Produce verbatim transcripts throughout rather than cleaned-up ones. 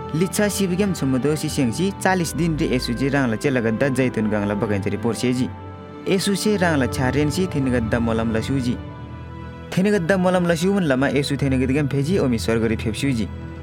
लिच्छा सिबगेम छुम्बदो सिसेंगसी चालीस दिन रे एसुजी रांगला चेलागद्दा जैतुन गांगला बगैंचरी पोर्सेजी एसुसे रांगला छारेनसी थिनगद्दा मोलम लसुजी थिनगद्दा मोलम लसुवन लमा एसु थिनगद्गेम फेजी ओमी स्वर्गरी फेप्सुजी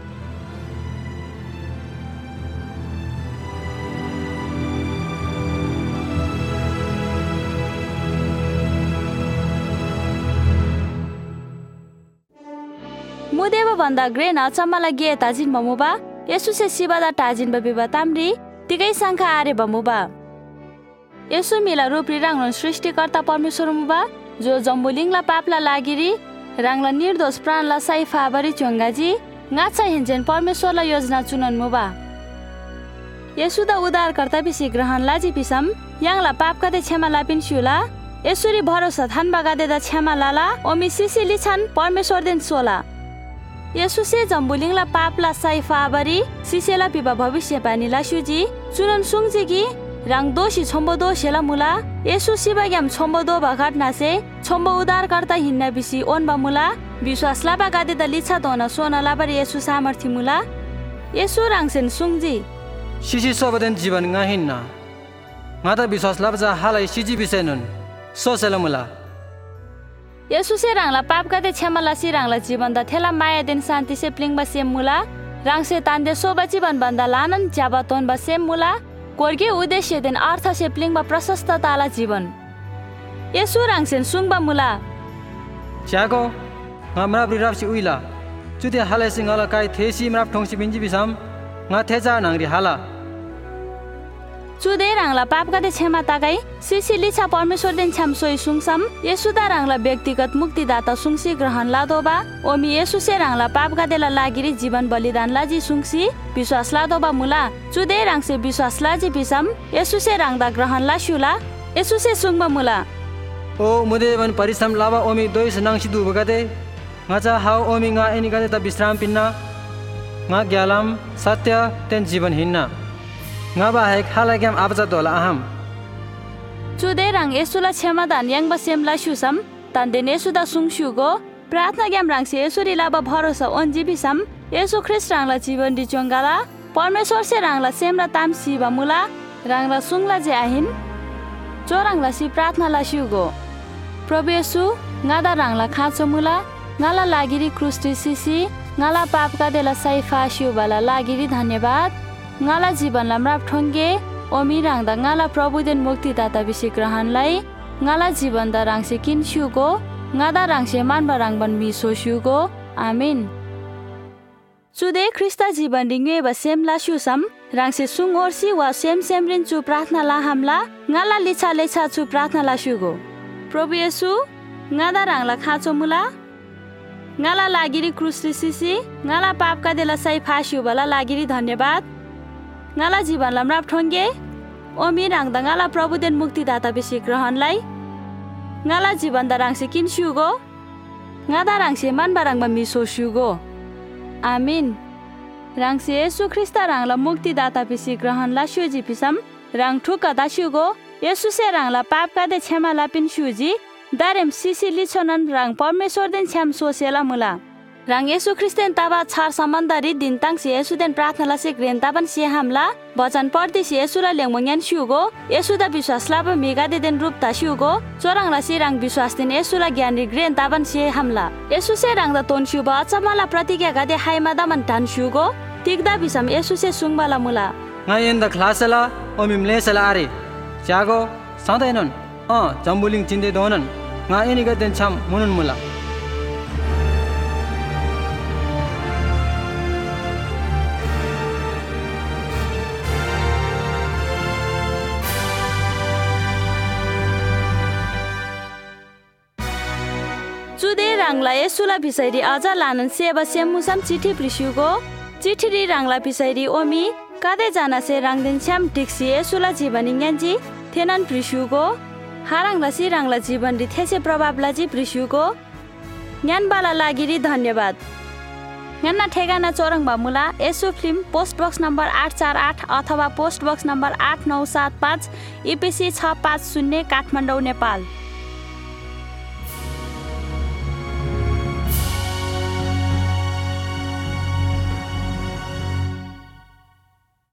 मुदेव भन्दा ग्रेन अचम्मला गे ताजिन बमुबा यसुसे सिबादा ताजिन बबिबा ताम्री तिगै संख्या आरे बमुबा यसु मिला रूपरी रांगलन सृष्टिकर्ता परमेश्वर मुबा जो जम्बुलिङला पापला लागिरी रांगला निर्दोष प्राणला साइफाबरी चोंगाजी ngacha hinjen परमेश्वरला योजना चुनन मुबा यसु द उद्धारकर्ता बिसी ग्रहण लाजी पिसम याङला पाप कते क्षमा लापिन सुला यसुरी भरोसा थान बगादे द क्षमा लाला ओमी सिसिली छन परमेश्वर देन सोला यसुसे जम्बुलिङला पापला साइफाबरी सिसेला पिबा भविष्य पानीला सुजी चुनन सुङजिगी रांग दोषी छम्बो दोषेला मुला यसु सिबाग्याम छम्बो दो भघटनासे छम्बो उद्धारकर्ता हिन्ना बिसी ओनबा मुला विश्वास लाबा गादे द लिच्छा दोना सोना लाबर यसु सामर्थ्य मुला यसु रांगसेन सुङजी सिसी सबदेन जीवन nga hinna nga ta विश्वास लाबजा हालै सिजी बिसेनन सोसेला मुला यसुसे रांगला पाप गादे क्षमा लासी रांगला जीवन द थेला माया दिन शान्ति से प्लिङबा सेम मुला रांगसे तान्दे सोबा जीवन बन्दा लानन ज्याबा तोनबा सेम मुला कोर्गे उद्देश्य दिन अर्थ से प्लिङबा प्रशस्त ताला जीवन यसु रांगसेन सुङबा मुला च्याको ngam rabri rapsi uila chuti halai singala kai thesi mrap thongsi binji bisam nga thecha nangri hala चुदे रांगला पाप गादे क्षमा तागाई सिसिली छ परमेश्वर दिन छम सोई सुङसम यसु दा रांगला व्यक्तिगत मुक्तिदाता सुङसी ग्रहण लादोबा ओमी यसु से रांगला पाप गादेला लागिरी जीवन बलिदान लाजी सुङसी विश्वास लादोबा मुला चुदे रांगसे विश्वास लाजी बिसम यसु से रांगदा ग्रहण लासुला यसु से सुङबा मुला ओ मुदे वन परिश्रम लाबा ओमी दोइस नांगसी दु बगादे ngacha हाउ ओमी nga एनी गादे त विश्राम पिन्ना nga ग्यालम सत्य तेन जीवन हिन्ना nga बाहेक हालाग्याम आपजा दोला अहम चुदे रांग यसुला क्षमा दान याङबा सेमला सुसम तान्देन यसुदा सुङसुगो प्रार्थना ग्याम रांगसे यसुरी लाबा भरोसा ओन्जी बिसम यसु ख्रिस्ट रांगला जीवन दि चोंगाला परमेश्वर से रांगला सेमला ताम सिबा मुला रांगला सुङला जे आहिन चो रांगला सि प्रार्थना ला सुगो प्रभु यसु ngaदा रांगला खाचो मुला ngala लागिरी क्रुस्टी सिसी ngala पाप का देला साइफा शिवबाला लागिरी धन्यवाद ngala जीवन लाम्राप ठोंगे ओमी रांगदा ngala प्रभु देन मुक्तिदाता बिसी ग्रहणलाई ngala जीवन दा रांगसे किन सुगो ngada रांगसे मानबा रांगबन मिसो सुगो आमीन चुदे ख्रिस्ता जीवन रिंगे ब सेम ला सुसम रांगसे सुङ ओर्सी वा सेम सेमरिन चु प्रार्थना ला हमला ngala लिछा लेछा चु प्रार्थना ला सुगो प्रभु येशू ngada रांगला खाचो मुला ngala लागिरी क्रुसी सिसी ngala पाप का देला साइ फासियो बला लागिरी धन्यवाद ngala जीवन लाम्राप ठोंगे ओमी रांगदा ngala प्रभु देन मुक्तिदाता बिसी ग्रहणलाई ngala जीवन दा रांगसे किन सुगो ngada रांगसे मानबा रांगबा मिसो सुगो आमीन रांगसे येशू ख्रिस्ता रांगला मुक्तिदाता बिसी ग्रहणला सुजी पिसम रांग ठुका दा सुगो येशू से रांगला पाप का दे क्षमा लापिन सुजी दारेम सिसिली छनन रांग परमेश्वर देन छ्याम सोसेला मुला रांग येशू ख्रिस्तेन ताबा छार सम्बन्धरी दिन ताङ से येशू देन प्रार्थनाला से ग्रेन ताबन से हमला वचन पढ्दै से येशूला लेंगमयान सुगो येशू दा विश्वास लाब मेगा दे देन रूप ता सुगो चोराङला से रांग विश्वास देन येशूला ज्ञान ग्रेन ताबन से हमला येशू से रांग दा तोन सुबा अचमला प्रतिज्ञा गादे हाइमा दामन टान सुगो तिगदा बिसम येशू से सुङबाला मुला ngayen da khlasala omim lesala are chago sadainon अ जम्बुलिङ चिन्दै दोनन nga एनी गदेन छम मुनुन मुला चुदे रांगला येशूला भिसैरी अझ लानन सेवा सेमुसम चिठी प्रिसुगो चिठीरी रांगला भिसैरी ओमी कादे जाना से रांगदेन छम टिक्सी येशूला जीवनी न्यान्जी थेनन प्रिसुगो हारांगला सी रांगला जीवन रि थेसे प्रभावला जी प्रिसुगो ज्ञान बाला लागिरी धन्यवाद न्यान्ना ठेगाना चोरङबा मुला येशू फिल्म पोस्ट बक्स नम्बर आठ चार आठ अथवा पोस्ट बक्स नम्बर आठ नौ सात पाँच ईपीसी छ पाँच शून्य काठमाडौँ नेपाल।